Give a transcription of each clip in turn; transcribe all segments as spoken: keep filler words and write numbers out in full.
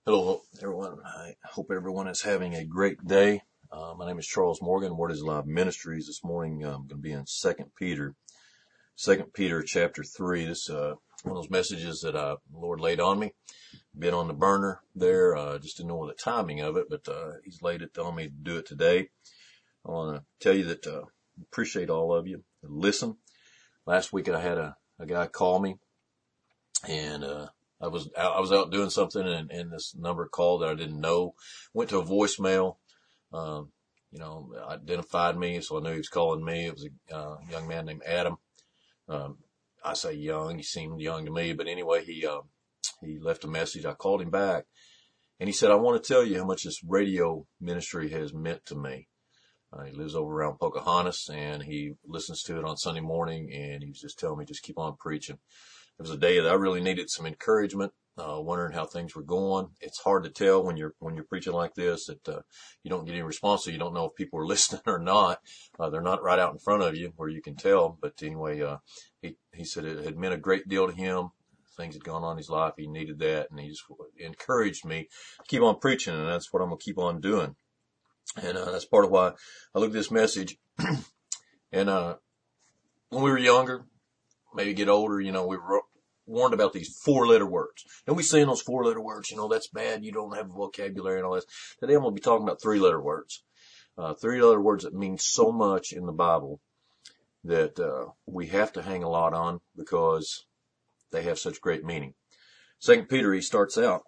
Hello, everyone. I hope everyone is having a great day. Uh, my name is Charles Morgan, Word is Alive Ministries. This morning I'm going to be in Second Peter, Second Peter chapter three. This is uh, one of those messages that uh, the Lord laid on me. Been on the burner there, uh, just didn't know the timing of it, but uh, He's laid it on me to do it today. I want to tell you that uh, appreciate all of you that listen. Last week I had a, a guy call me, and uh, I was out, I was out doing something, and, and this number called that I didn't know. Went to a voicemail. Um, you know, identified me, so I knew he was calling me. It was a uh, young man named Adam. Um, I say young, he seemed young to me, but anyway, he uh, he left a message. I called him back, and he said, "I want to tell you how much this radio ministry has meant to me." Uh, he lives over around Pocahontas, and he listens to it on Sunday morning, and he was just telling me, just keep on preaching. It was a day that I really needed some encouragement, uh, wondering how things were going. It's hard to tell when you're, when you're preaching like this that, uh, you don't get any response, so you don't know if people are listening or not. Uh, they're not right out in front of you where you can tell. But anyway, uh, he, he said it had meant a great deal to him. Things had gone on in his life. He needed that, and he just encouraged me to keep on preaching, and that's what I'm going to keep on doing. And, uh, that's part of why I look at this message. and, uh, when we were younger, maybe get older, you know, we were warned about these four letter words. And we saying those four letter words, you know, that's bad. You don't have a vocabulary and all this. Today I'm going to be talking about three letter words, uh, three letter words that mean so much in the Bible that, uh, we have to hang a lot on because they have such great meaning. Second Peter, he starts out,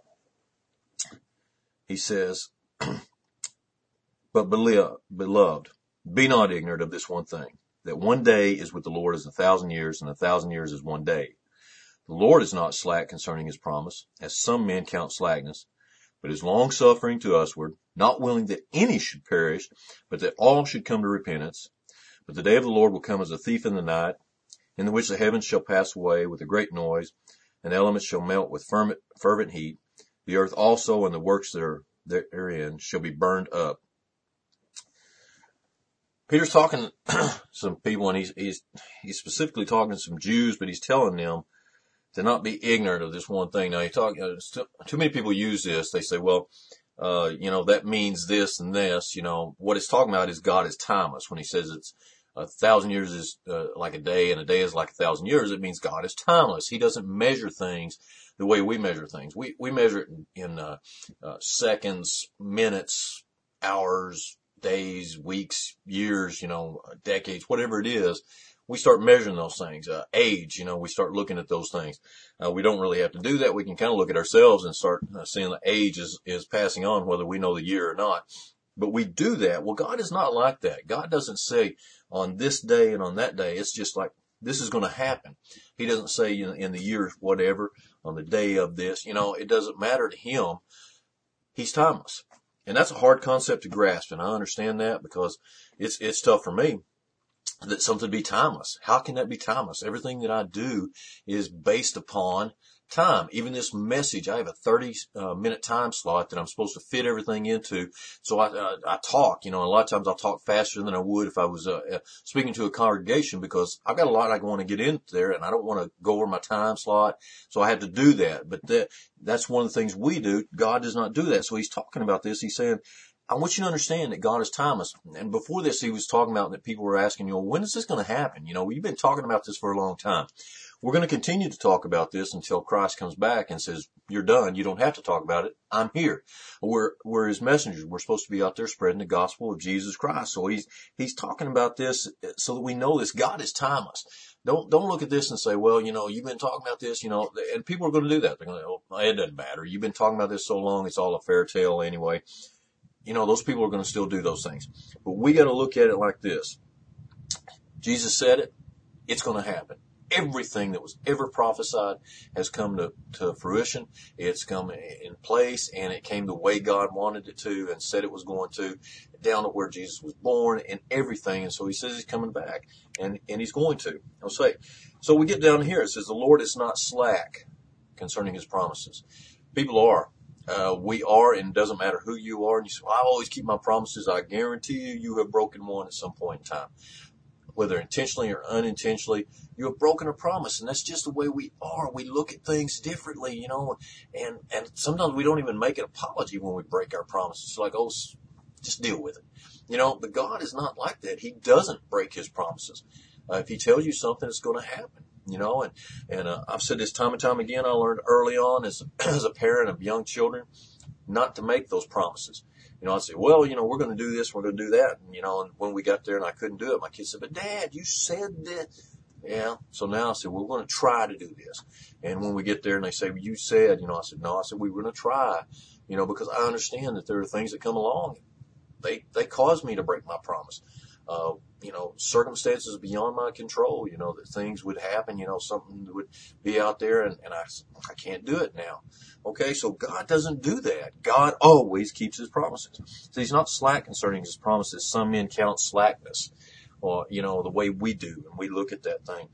he says, but beloved, be not ignorant of this one thing, that one day is with the Lord as a thousand years, and a thousand years is one day. The Lord is not slack concerning his promise, as some men count slackness, but is long-suffering to usward, not willing that any should perish, but that all should come to repentance. But the day of the Lord will come as a thief in the night, in the which the heavens shall pass away with a great noise, and the elements shall melt with fervent, fervent heat. The earth also and the works that are therein shall be burned up. Peter's talking to some people, and he's, he's, he's specifically talking to some Jews, but he's telling them to not be ignorant of this one thing. Now, you talk, uh, st- too many people use this. They say, well, uh, you know, that means this and this. You know, what it's talking about is God is timeless. When he says it's a thousand years is uh, like a day and a day is like a thousand years, it means God is timeless. He doesn't measure things the way we measure things. We, we measure it in, in uh, uh, seconds, minutes, hours, days, weeks, years, you know, decades, whatever it is. We start measuring those things. Uh, age, you know, we start looking at those things. Uh, we don't really have to do that. We can kind of look at ourselves and start uh, seeing the age is, is passing on, whether we know the year or not. But we do that. Well, God is not like that. God doesn't say on this day and on that day. It's just like, this is going to happen. He doesn't say you know, in the year, whatever, on the day of this, you know, it doesn't matter to him. He's timeless. And that's a hard concept to grasp. And I understand that because it's, it's tough for me. That something be timeless. How can that be timeless? Everything that I do is based upon time. Even this message, I have a thirty uh, minute time slot that I'm supposed to fit everything into. So I, uh, I talk, you know, a lot of times I'll talk faster than I would if I was uh, uh, speaking to a congregation because I've got a lot I want to get in there and I don't want to go over my time slot. So I have to do that. But that, that's one of the things we do. God does not do that. So he's talking about this. He's saying, I want you to understand that God is timeless. And before this, he was talking about that people were asking, you know, when is this going to happen? You know, we've been talking about this for a long time. We're going to continue to talk about this until Christ comes back and says, you're done. You don't have to talk about it. I'm here. We're, we're his messengers. We're supposed to be out there spreading the gospel of Jesus Christ. So he's, he's talking about this so that we know this. God is timeless. Don't, don't look at this and say, well, you know, you've been talking about this, you know, and people are going to do that. They're going to, oh, it doesn't matter. You've been talking about this so long. It's all a fairy tale anyway. You know, those people are going to still do those things. But we got to look at it like this. Jesus said it. It's going to happen. Everything that was ever prophesied has come to, to fruition. It's come in place, and it came the way God wanted it to and said it was going to, down to where Jesus was born and everything. And so he says he's coming back, and, and he's going to. I'll say. So we get down here. It says the Lord is not slack concerning his promises. People are. Uh, we are, and it doesn't matter who you are. And you say, well, I always keep my promises. I guarantee you, you have broken one at some point in time. whether intentionally or unintentionally, you have broken a promise. And that's just the way we are. We look at things differently, you know, and, and sometimes we don't even make an apology when we break our promises. It's like, oh, just deal with it. You know, but God is not like that. He doesn't break his promises. Uh, if he tells you something, it's going to happen, you know, and, and, uh, I've said this time and time again. I learned early on as, as a parent of young children not to make those promises. You know, I'd say, well, you know, we're going to do this, we're going to do that. And, you know, and when we got there and I couldn't do it, my kid said, but Dad, you said that. Yeah. So now I said, well, we're going to try to do this. And when we get there and they say, well, you said, you know, I said, no, I said, we were going to try, you know, because I understand that there are things that come along. They, they cause me to break my promise. Uh, you know, circumstances beyond my control, you know, that things would happen, you know, something would be out there and, and I, I can't do it now. Okay. So God doesn't do that. God always keeps his promises. So he's not slack concerning his promises. Some men count slackness or, you know, the way we do and we look at that thing.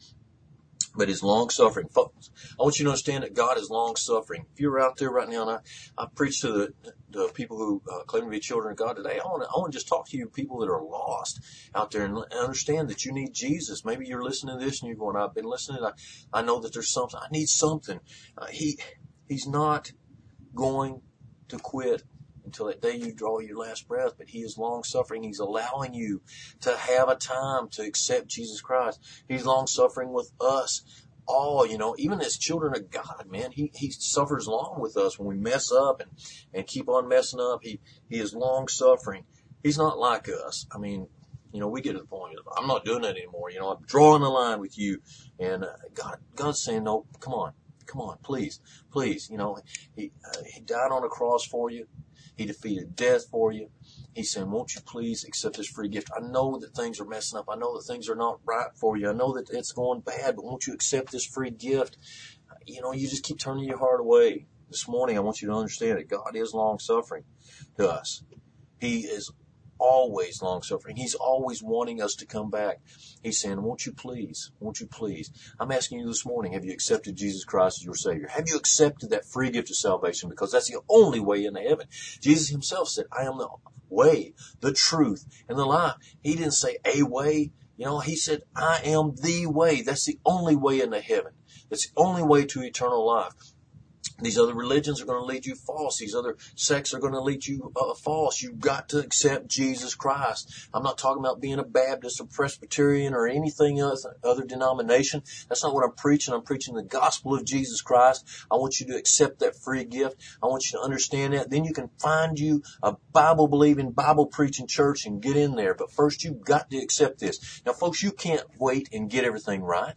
But his long suffering, folks, I want you to understand that God is long suffering. If you're out there right now, and I, I preach to the, the people who uh, claim to be children of God today, I want to, I want to just talk to you people that are lost out there and understand that you need Jesus. Maybe you're listening to this and you're going, I've been listening. I, I know that there's something. I need something. Uh, he, he's not going to quit until that day you draw your last breath, but he is long suffering. He's allowing you to have a time to accept Jesus Christ. He's long suffering with us all, you know, even as children of God, man, he, he suffers long with us when we mess up and, and keep on messing up. He, he is long suffering. He's not like us. I mean, you know, we get to the point of, I'm not doing that anymore. You know, I'm drawing the line with you. And uh, God, God's saying, no, come on, come on, please, please. You know, he, uh, he died on a cross for you. He defeated death for you. He's saying, won't you please accept this free gift? I know that things are messing up. I know that things are not right for you. I know that it's going bad, but won't you accept this free gift? You know, you just keep turning your heart away. This morning, I want you to understand that God is long suffering to us. He is always long suffering. He's always wanting us to come back. He's saying, won't you please, won't you please? I'm asking you this morning, have you accepted Jesus Christ as your Savior? Have you accepted that free gift of salvation? Because that's the only way into heaven. Jesus himself said, I am the way, the truth, and the life. He didn't say a way. You know, he said, I am the way. That's the only way into heaven. That's the only way to eternal life. These other religions are going to lead you false. These other sects are going to lead you uh, false. You've got to accept Jesus Christ. I'm not talking about being a Baptist or Presbyterian or anything else, other denomination. That's not what I'm preaching. I'm preaching the gospel of Jesus Christ. I want you to accept that free gift. I want you to understand that. Then you can find you a Bible-believing, Bible-preaching church and get in there. But first, you've got to accept this. Now, folks, you can't wait and get everything right.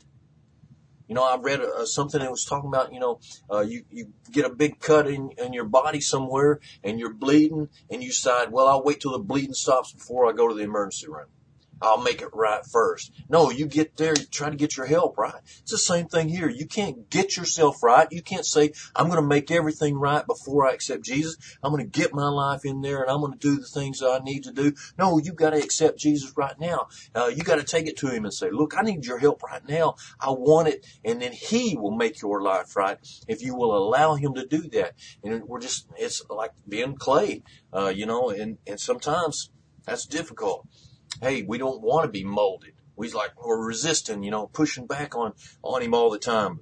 You know, I read uh, something that was talking about, you know, uh, you, you get a big cut in, in your body somewhere and you're bleeding and you decide, well, I'll wait till the bleeding stops before I go to the emergency room. I'll make it right first. No, you get there, you try to get your help right. It's the same thing here. You can't get yourself right. You can't say, I'm going to make everything right before I accept Jesus. I'm going to get my life in there and I'm going to do the things that I need to do. No, you got to accept Jesus right now. Uh, you got to take it to him and say, look, I need your help right now. I want it. And then he will make your life right if you will allow him to do that. And we're just, it's like being clay, uh, you know, and, and sometimes that's difficult. Hey, we don't want to be molded. We're like, we're resisting, you know, pushing back on, on him all the time.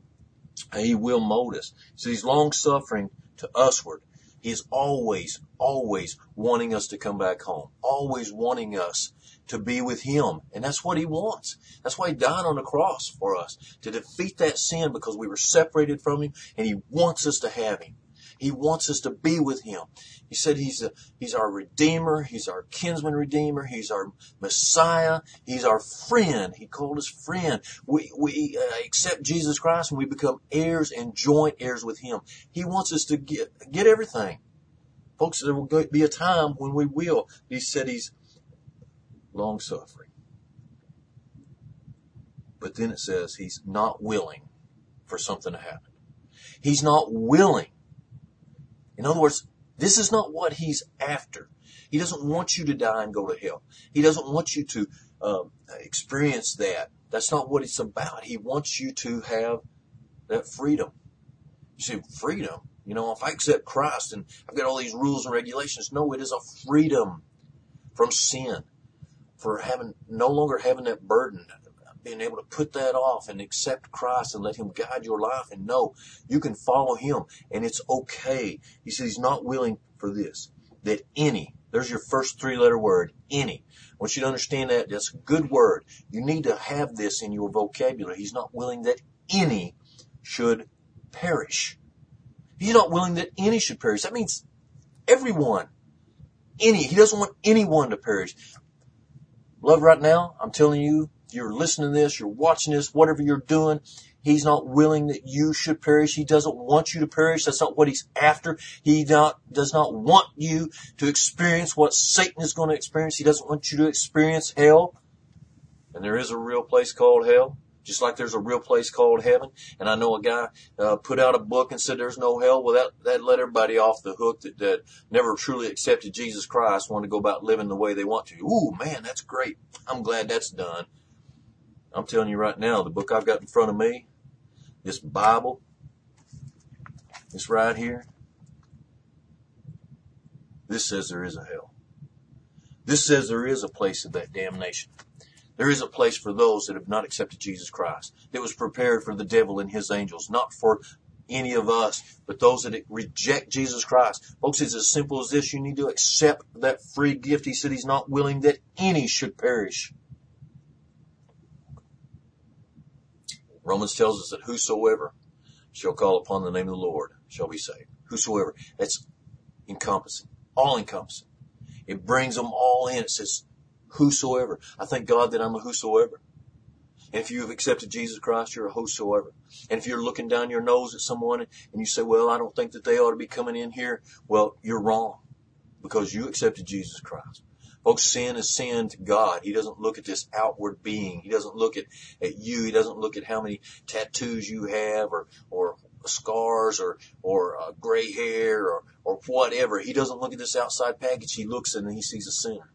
He will mold us. So he's long suffering to usward. He is always, always wanting us to come back home. Always wanting us to be with him. And that's what he wants. That's why he died on the cross for us, to defeat that sin because we were separated from him, and he wants us to have him. He wants us to be with him. He said he's a, he's our Redeemer. He's our kinsman Redeemer. He's our Messiah. He's our friend. He called us friend. We, we uh, accept Jesus Christ and we become heirs and joint heirs with him. He wants us to get, get everything. Folks, there will be a time when we will. He said he's long suffering. But then it says he's not willing for something to happen. He's not willing. In other words, this is not what he's after. He doesn't want you to die and go to hell. He doesn't want you to uh, experience that. That's not what it's about. He wants you to have that freedom. You say, freedom? You know, if I accept Christ and I've got all these rules and regulations. No, it is a freedom from sin, for having no longer having that burden being able to put that off and accept Christ and let him guide your life and know you can follow him and it's okay. He said he's not willing for this, that any, there's your first three letter word, any. I want you to understand that. That's a good word. You need to have this in your vocabulary. He's not willing that any should perish. He's not willing that any should perish. That means everyone. Any. He doesn't want anyone to perish. Love, right now, I'm telling you, you're listening to this, you're watching this, whatever you're doing, he's not willing that you should perish. He doesn't want you to perish. That's not what he's after. He not, does not want you to experience what Satan is going to experience. He doesn't want you to experience hell. And there is a real place called hell, just like there's a real place called heaven. And I know a guy uh, put out a book and said there's no hell. Well, that, that let everybody off the hook that, that never truly accepted Jesus Christ, want to go about living the way they want to. Ooh, man, that's great. I'm glad that's done. I'm telling you right now, the book I've got in front of me, this Bible, this right here, this says there is a hell. This says there is a place of that damnation. There is a place for those that have not accepted Jesus Christ. It was prepared for the devil and his angels, not for any of us, but those that reject Jesus Christ. Folks, it's as simple as this. You need to accept that free gift. He said he's not willing that any should perish. Romans tells us that whosoever shall call upon the name of the Lord shall be saved. Whosoever. That's encompassing. All encompassing. It brings them all in. It says whosoever. I thank God that I'm a whosoever. And if you have accepted Jesus Christ, you're a whosoever. And if you're looking down your nose at someone and you say, well, I don't think that they ought to be coming in here, well, you're wrong, because you accepted Jesus Christ. Folks, sin is sin to God. He doesn't look at this outward being. He doesn't look at, at you. He doesn't look at how many tattoos you have or, or scars or, or uh, gray hair or, or whatever. He doesn't look at this outside package. He looks at it and he sees a sinner.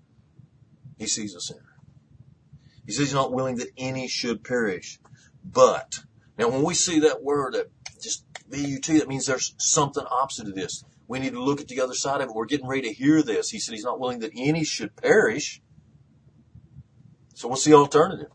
He sees a sinner. He says he's not willing that any should perish. But, now when we see that word, that just B U T, that means there's something opposite of this. We need to look at the other side of it. We're getting ready to hear this. He said he's not willing that any should perish. So what's the alternative?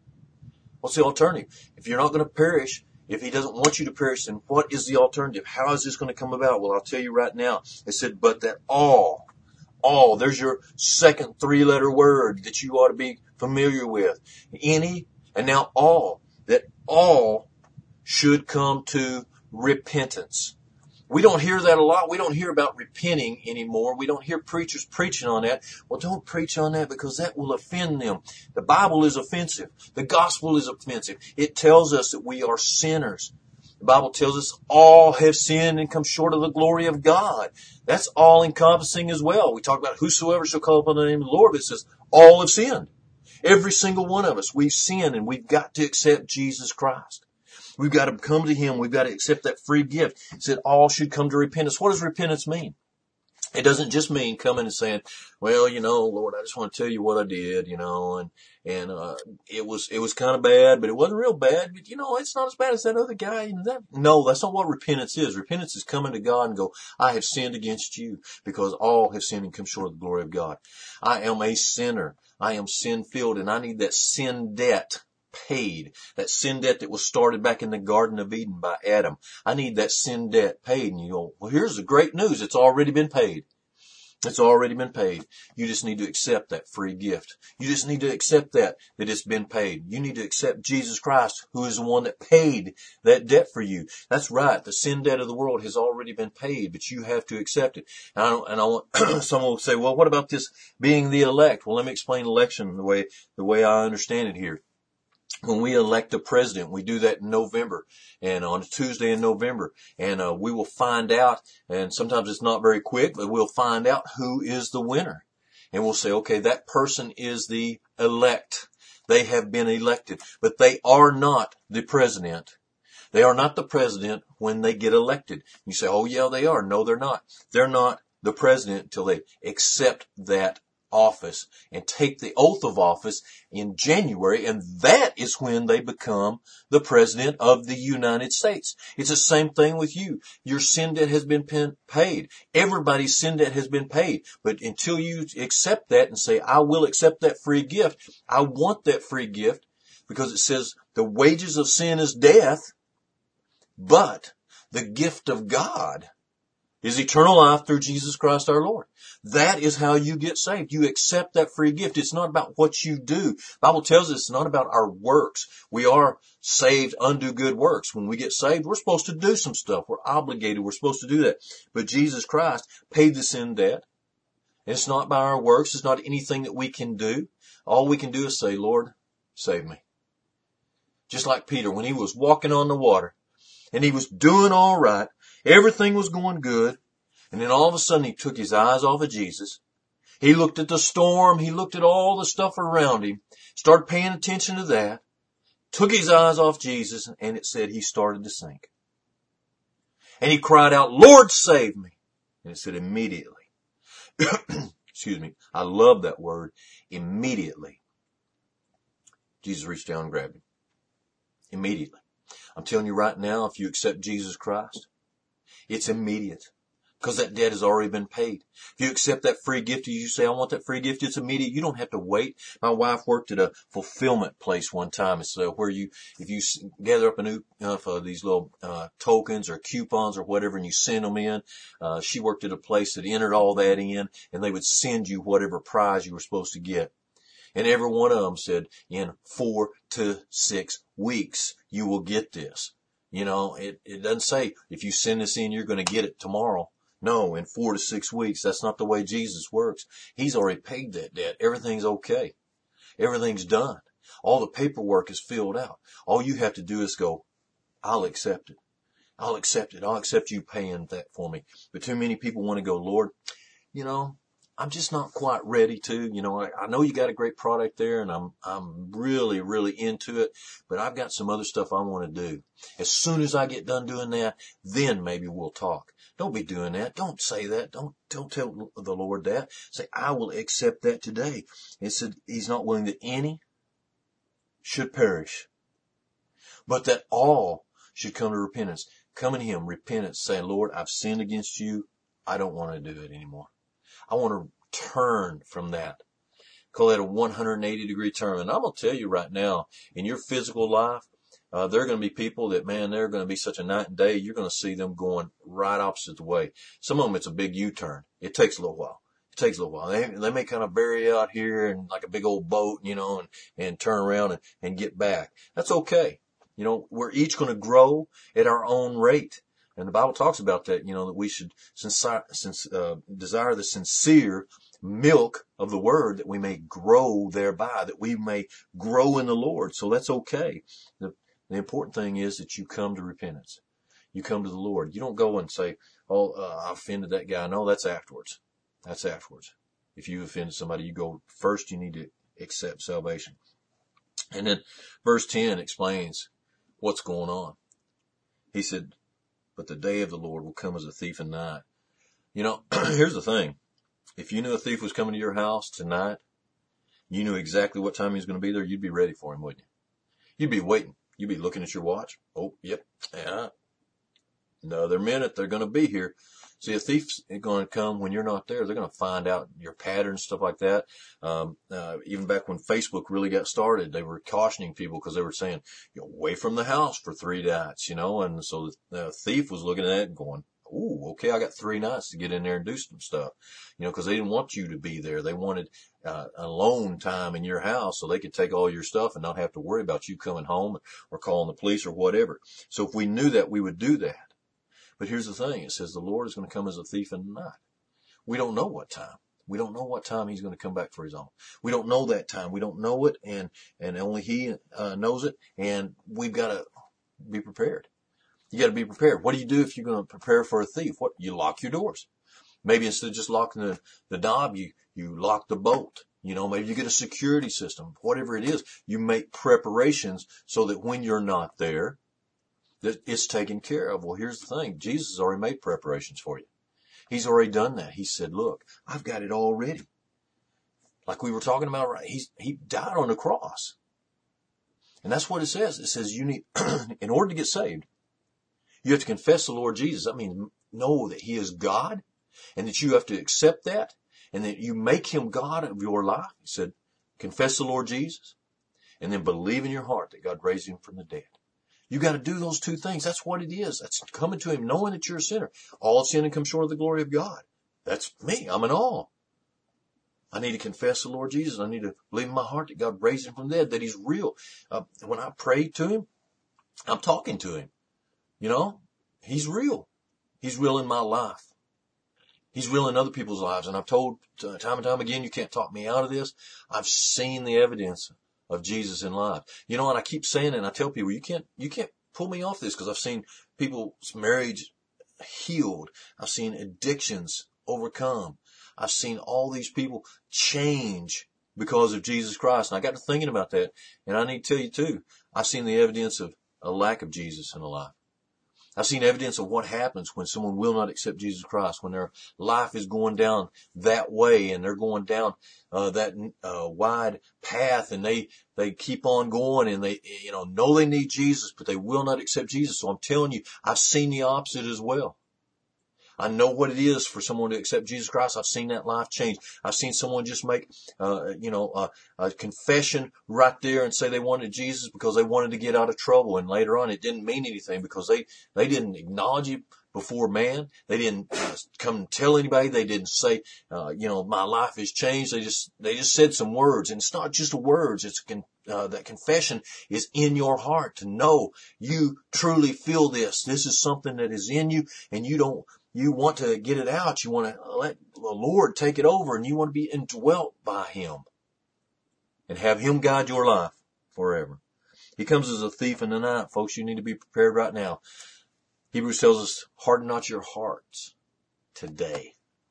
What's the alternative? If you're not going to perish, if he doesn't want you to perish, then what is the alternative? How is this going to come about? Well, I'll tell you right now. It said, but that all, all, there's your second three-letter word that you ought to be familiar with. Any, and now all, that all should come to repentance. We don't hear that a lot. We don't hear about repenting anymore. We don't hear preachers preaching on that. Well, don't preach on that, because that will offend them. The Bible is offensive. The gospel is offensive. It tells us that we are sinners. The Bible tells us all have sinned and come short of the glory of God. That's all encompassing as well. We talk about whosoever shall call upon the name of the Lord, but it says all have sinned. Every single one of us, we've sinned, and we've got to accept Jesus Christ. We've got to come to him. We've got to accept that free gift. It said all should come to repentance. What does repentance mean? It doesn't just mean coming and saying, well, you know, Lord, I just want to tell you what I did, you know, and, and, uh, it was, it was kind of bad, but it wasn't real bad. But, you know, it's not as bad as that other guy. You know, that, no, that's not what repentance is. Repentance is coming to God and go, I have sinned against you, because all have sinned and come short of the glory of God. I am a sinner. I am sin filled, and I need that sin debt paid. That sin debt that was started back in the Garden of Eden by Adam. I need that sin debt paid. And you go, well, here's the great news. It's already been paid. It's already been paid. You just need to accept that free gift. You just need to accept that, that it's been paid. You need to accept Jesus Christ, who is the one that paid that debt for you. That's right. The sin debt of the world has already been paid, but you have to accept it. And I don't, and I want, someone will say, well, what about this being the elect? Well, let me explain election the way, the way I understand it here. When we elect a president, we do that in November, and on a Tuesday in November, and uh, we will find out, and sometimes it's not very quick, but we'll find out who is the winner. And we'll say, okay, that person is the elect. They have been elected, but they are not the president. They are not the president when they get elected. You say, oh yeah, they are. No, they're not. They're not the president until they accept that office and take the oath of office in January, and that is when they become the president of the United States. It's the same thing with you. Your sin debt has been paid. Everybody's sin debt has been paid. But until you accept that and say, I will accept that free gift, I want that free gift, Because it says the wages of sin is death, but the gift of God is eternal life through Jesus Christ our Lord. That is how you get saved. You accept that free gift. It's not about what you do. The Bible tells us it's not about our works. We are saved unto good works. When we get saved, we're supposed to do some stuff. We're obligated. We're supposed to do that. But Jesus Christ paid the sin debt. It's not by our works. It's not anything that we can do. All we can do is say, Lord, save me. Just like Peter, when he was walking on the water and he was doing all right, everything was going good. And then all of a sudden he took his eyes off of Jesus. He looked at the storm. He looked at all the stuff around him, started paying attention to that, took his eyes off Jesus, and it said he started to sink. And he cried out, Lord, save me. And it said immediately. Excuse me. I love that word. Immediately. Jesus reached down and grabbed him. Immediately. I'm telling you right now, if you accept Jesus Christ, it's immediate. Because that debt has already been paid. If you accept that free gift, you say, I want that free gift, it's immediate. You don't have to wait. My wife worked at a fulfillment place one time. It's uh, where you, if you gather up enough of these little uh, tokens or coupons or whatever and you send them in, uh, she worked at a place that entered all that in and they would send you whatever prize you were supposed to get. And every one of them said, in four to six weeks, you will get this. You know, it, it doesn't say, if you send this in, you're going to get it tomorrow. No, in four to six weeks. That's not the way Jesus works. He's already paid that debt. Everything's okay. Everything's done. All the paperwork is filled out. All you have to do is go, I'll accept it. I'll accept it. I'll accept you paying that for me. But too many people want to go, Lord, you know, I'm just not quite ready to, you know, I, I know you got a great product there and I'm, I'm really, really into it, but I've got some other stuff I want to do. As soon as I get done doing that, then maybe we'll talk. Don't be doing that. Don't say that. Don't, don't tell the Lord that. Say, I will accept that today. It said he's not willing that any should perish, but that all should come to repentance. Come to him, repentance, say, Lord, I've sinned against you. I don't want to do it anymore. I want to turn from that. Call that a one hundred eighty degree turn. And I'm going to tell you right now, in your physical life, uh, there are going to be people that, man, they're going to be such a night and day. You're going to see them going right opposite the way. Some of them, it's a big U-turn. It takes a little while. It takes a little while. They, they may kind of bury out here and like a big old boat, you know, and, and turn around and, and get back. That's okay. You know, we're each going to grow at our own rate. And the Bible talks about that, you know, that we should sincere, since, uh, desire the sincere milk of the word that we may grow thereby, that we may grow in the Lord. So that's okay. The, the important thing is that you come to repentance. You come to the Lord. You don't go and say, oh, uh, I offended that guy. No, that's afterwards. That's afterwards. If you offended somebody, you go first, you need to accept salvation. And then verse ten explains what's going on. He said, but the day of the Lord will come as a thief in the night. You know, here's the thing. If you knew a thief was coming to your house tonight, you knew exactly what time he was going to be there, you'd be ready for him, wouldn't you? You'd be waiting. You'd be looking at your watch. Oh, yep. Yeah. Another minute, they're going to be here. See, a thief's going to come when you're not there. They're going to find out your patterns, stuff like that. Um, uh, even back when Facebook really got started, they were cautioning people because they were saying, you know, away from the house for three nights, you know, and so the, the thief was looking at it and going, ooh, okay, I got three nights to get in there and do some stuff, you know, because they didn't want you to be there. They wanted uh, alone time in your house so they could take all your stuff and not have to worry about you coming home or calling the police or whatever. So if we knew that, we would do that. But here's the thing. It says the Lord is going to come as a thief in the night. We don't know what time. We don't know what time he's going to come back for his own. We don't know that time. We don't know it, and, and only he uh, knows it, and we've got to be prepared. You got to be prepared. What do you do if you're going to prepare for a thief? What? You lock your doors. Maybe instead of just locking the, the knob, you, you lock the bolt. You know, maybe you get a security system. Whatever it is, you make preparations so that when you're not there, that it's taken care of. Well, here's the thing. Jesus has already made preparations for you. He's already done that. He said, look, I've got it all ready. Like we were talking about, right? He's, he died on the cross. And that's what it says. It says you need, in order to get saved, you have to confess the Lord Jesus. That means know that he is God and that you have to accept that and that you make him God of your life. He said, confess the Lord Jesus. and then believe in your heart that God raised him from the dead. You got to do those two things. That's what it is. That's coming to him knowing that you're a sinner. All sin and come short of the glory of God. That's me. I'm in awe. I need to confess the Lord Jesus. I need to believe in my heart that God raised him from the dead, that he's real. Uh, when I pray to him, I'm talking to him. You know, he's real. He's real in my life. He's real in other people's lives. And I've told uh, time and time again, you can't talk me out of this. I've seen the evidence of Jesus in life. You know, and I keep saying it, and I tell people, you can't, you can't pull me off this, because I've seen people's marriage healed. I've seen addictions overcome. I've seen all these people change because of Jesus Christ. And I got to thinking about that. And I need to tell you too, I've seen the evidence of a lack of Jesus in a life. I've seen evidence of what happens when someone will not accept Jesus Christ, when their life is going down that way and they're going down uh, that uh, wide path, and they they keep on going, and they you know know they need Jesus, but they will not accept Jesus. So I'm telling you, I've seen the opposite as well. I know what it is for someone to accept Jesus Christ. I've seen that life change. I've seen someone just make, uh, you know, uh, a confession right there and say they wanted Jesus because they wanted to get out of trouble. And later on, it didn't mean anything because they, they didn't acknowledge it before man. They didn't uh, come and tell anybody. They didn't say, uh, you know, my life has changed. They just, they just said some words. And it's not just words. It's, con- uh, that confession is in your heart to know you truly feel this. This is something that is in you, and you don't, You want to get it out. You want to let the Lord take it over, and you want to be indwelt by him and have him guide your life forever. He comes as a thief in the night. Folks, you need to be prepared right now. Hebrews tells us, harden not your hearts today,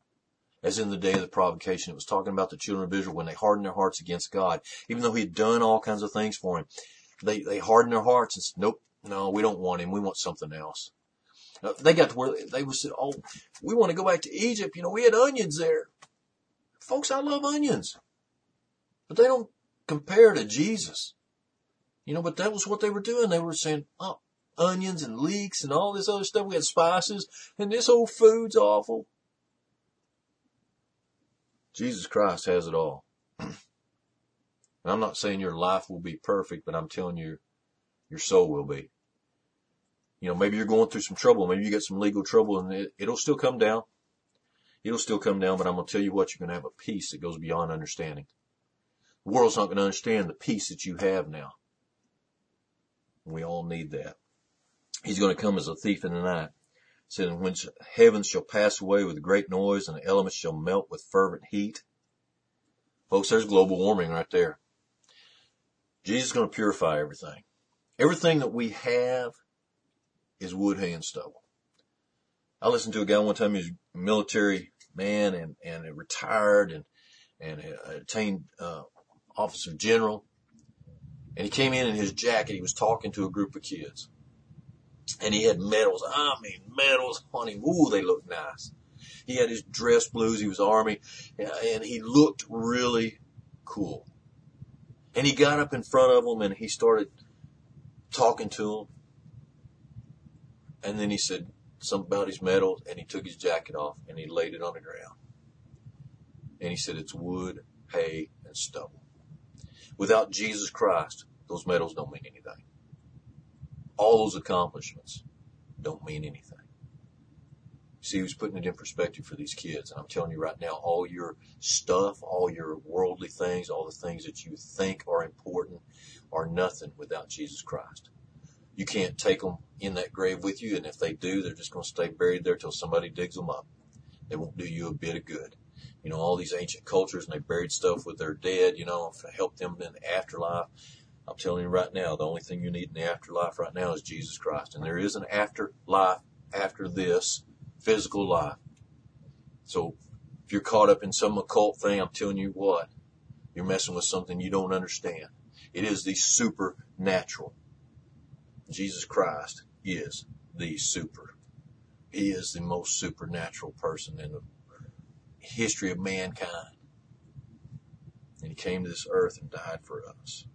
as in the day of the provocation. It was talking about the children of Israel when they hardened their hearts against God, even though he had done all kinds of things for him. They, they hardened their hearts and said, nope, no, we don't want him. We want something else. They got to where they would say, oh, we want to go back to Egypt. You know, we had onions there. Folks, I love onions. But they don't compare to Jesus. You know, but that was what they were doing. They were saying, oh, onions and leeks and all this other stuff. We had spices, and this old food's awful. Jesus Christ has it all. And I'm not saying your life will be perfect, but I'm telling you, your soul will be. You know, maybe you're going through some trouble. Maybe you get some legal trouble, and it, it'll still come down. It'll still come down, but I'm going to tell you what, you're going to have a peace that goes beyond understanding. The world's not going to understand the peace that you have now. We all need that. He's going to come as a thief in the night. It said, when heavens shall pass away with a great noise, and the elements shall melt with fervent heat. Folks, there's global warming right there. Jesus is going to purify everything. Everything that we have is wood, hay, and stubble. I listened to a guy one time, he was a military man and, and retired and, and attained, uh, office of general. And he came in in his jacket. He was talking to a group of kids, and he had medals. I mean, medals on him. Ooh, they looked nice. He had his dress blues. He was Army, and he looked really cool. And he got up in front of them and he started talking to them. And then he said something about his medals, and he took his jacket off and he laid it on the ground. And he said, it's wood, hay, and stubble. Without Jesus Christ, those medals don't mean anything. All those accomplishments don't mean anything. See, he was putting it in perspective for these kids. And I'm telling you right now, all your stuff, all your worldly things, all the things that you think are important are nothing without Jesus Christ. You can't take them in that grave with you, and if they do, they're just going to stay buried there till somebody digs them up. They won't do you a bit of good. You know, all these ancient cultures, and they buried stuff with their dead, you know, to help them in the afterlife. I'm telling you right now, the only thing you need in the afterlife right now is Jesus Christ. And there is an afterlife after this physical life. So if you're caught up in some occult thing, I'm telling you what, you're messing with something you don't understand. It is the supernatural. Jesus Christ is the super. He is the most supernatural person in the history of mankind. And he came to this earth and died for us.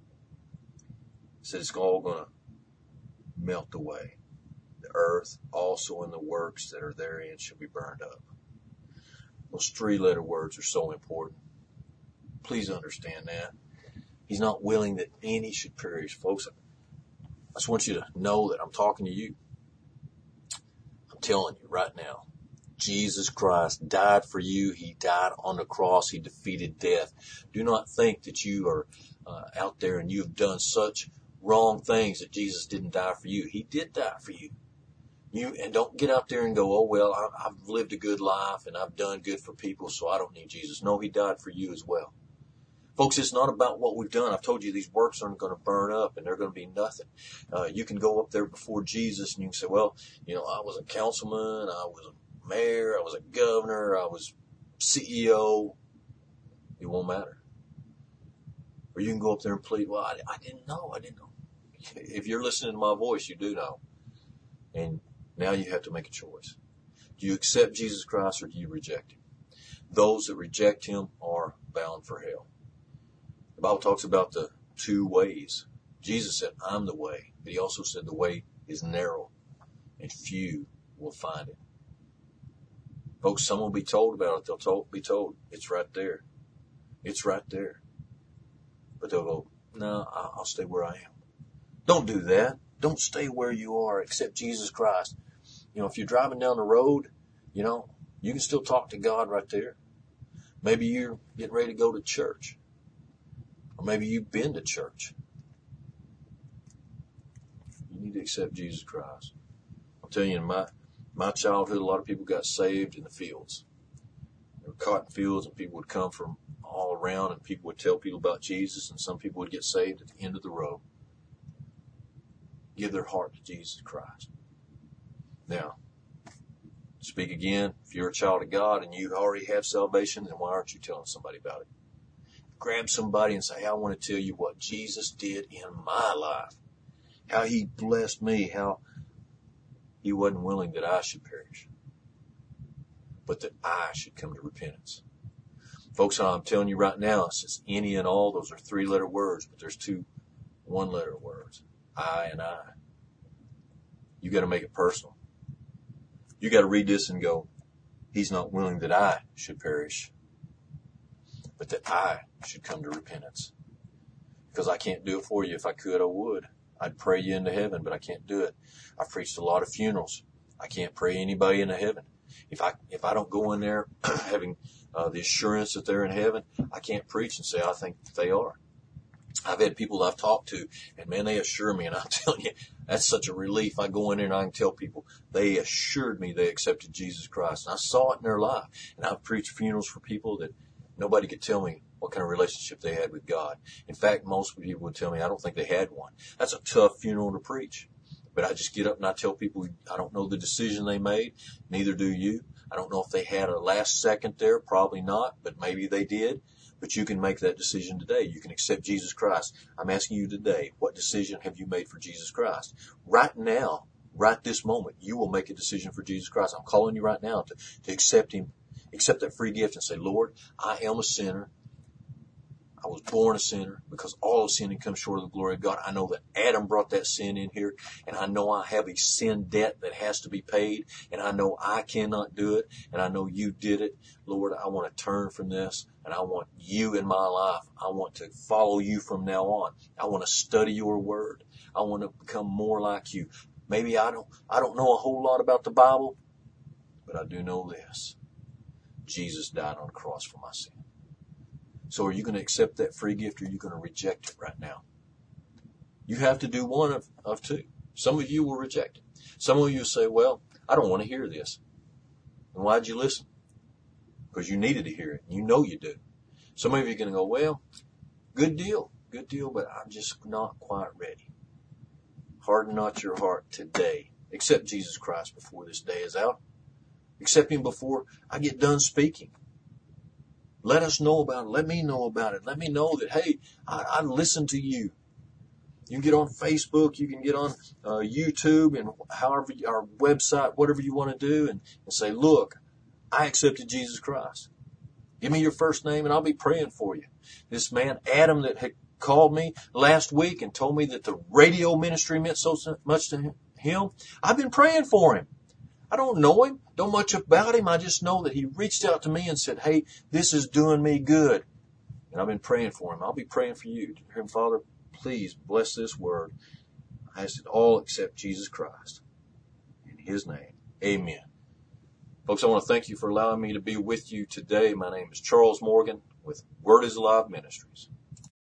He said it's all going to melt away. The earth also and the works that are therein shall be burned up. Those three letter words are so important. Please understand that. He's not willing that any should perish. Folks, I just want you to know that I'm talking to you. I'm telling you right now, Jesus Christ died for you. He died on the cross. He defeated death. Do not think that you are uh, out there and you've done such wrong things that Jesus didn't die for you. He did die for you. You and don't get out there and go, oh, well, I, I've lived a good life and I've done good for people, so I don't need Jesus. No, he died for you as well. Folks, it's not about what we've done. I've told you these works aren't going to burn up and they're going to be nothing. Uh, you can go up there before Jesus and you can say, well, you know, I was a councilman, I was a mayor, I was a governor, I was C E O. It won't matter. Or you can go up there and plead, well, I, I didn't know, I didn't know. If you're listening to my voice, you do know. And now you have to make a choice. Do you accept Jesus Christ or do you reject him? Those that reject him are bound for hell. The Bible talks about the two ways. Jesus said, I'm the way. But he also said the way is narrow and few will find it. Folks, some will be told about it. They'll told, be told, it's right there. It's right there. But they'll go, no, I'll stay where I am. Don't do that. Don't stay where you are. Accept Jesus Christ. You know, if you're driving down the road, you know, you can still talk to God right there. Maybe you're getting ready to go to church. Or maybe you've been to church. You need to accept Jesus Christ. I'll tell you, in my, my childhood, a lot of people got saved in the fields. They were cotton fields and people would come from all around and people would tell people about Jesus and some people would get saved at the end of the road. Give their heart to Jesus Christ. Now, speak again. If you're a child of God and you already have salvation, then why aren't you telling somebody about it? Grab somebody and say, hey, I want to tell you what Jesus did in my life. How he blessed me. How he wasn't willing that I should perish, but that I should come to repentance. Folks, I'm telling you right now, it says any and all. Those are three-letter words, but there's two one-letter words. I and I. You got to make it personal. You got to read this and go, he's not willing that I should perish, but that I should come to repentance. Because I can't do it for you. If I could, I would. I'd pray you into heaven, but I can't do it. I've preached a lot of funerals. I can't pray anybody into heaven. If I if I don't go in there having uh, the assurance that they're in heaven, I can't preach and say I think that they are. I've had people that I've talked to, and man, they assure me, and I'm telling you, that's such a relief. I go in there and I can tell people they assured me they accepted Jesus Christ. And I saw it in their life. And I've preached funerals for people that nobody could tell me what kind of relationship they had with God. In fact, most people would tell me I don't think they had one. That's a tough funeral to preach. But I just get up and I tell people I don't know the decision they made. Neither do you. I don't know if they had a last second there. Probably not, but maybe they did. But you can make that decision today. You can accept Jesus Christ. I'm asking you today, what decision have you made for Jesus Christ? Right now, right this moment, you will make a decision for Jesus Christ. I'm calling you right now to, to accept him, accept that free gift and say, Lord, I am a sinner. I was born a sinner because all of sin comes short of the glory of God. I know that Adam brought that sin in here, and I know I have a sin debt that has to be paid, and I know I cannot do it, and I know you did it. Lord, I want to turn from this, and I want you in my life. I want to follow you from now on. I want to study your word. I want to become more like you. Maybe I don't, I don't know a whole lot about the Bible, but I do know this. Jesus died on the cross for my sin. So are you going to accept that free gift or are you going to reject it right now? You have to do one of, of two. Some of you will reject it. Some of you will say, well, I don't want to hear this. And why'd you listen? Because you needed to hear it. You know you do. Some of you are going to go, well, good deal, good deal, but I'm just not quite ready. Harden not your heart today. Accept Jesus Christ before this day is out. Accept him before I get done speaking. Let us know about it. Let me know about it. Let me know that, hey, I, I listen to you. You can get on Facebook. You can get on uh, YouTube and however our website, whatever you want to do, and, and say, look, I accepted Jesus Christ. Give me your first name and I'll be praying for you. This man, Adam, that had called me last week and told me that the radio ministry meant so much to him, I've been praying for him. I don't know him, don't much about him. I just know that he reached out to me and said, hey, this is doing me good. And I've been praying for him. I'll be praying for you. Dear Father, please bless this word. I ask it all except Jesus Christ. In his name, amen. Folks, I want to thank you for allowing me to be with you today. My name is Charles Morgan with Word is Alive Ministries.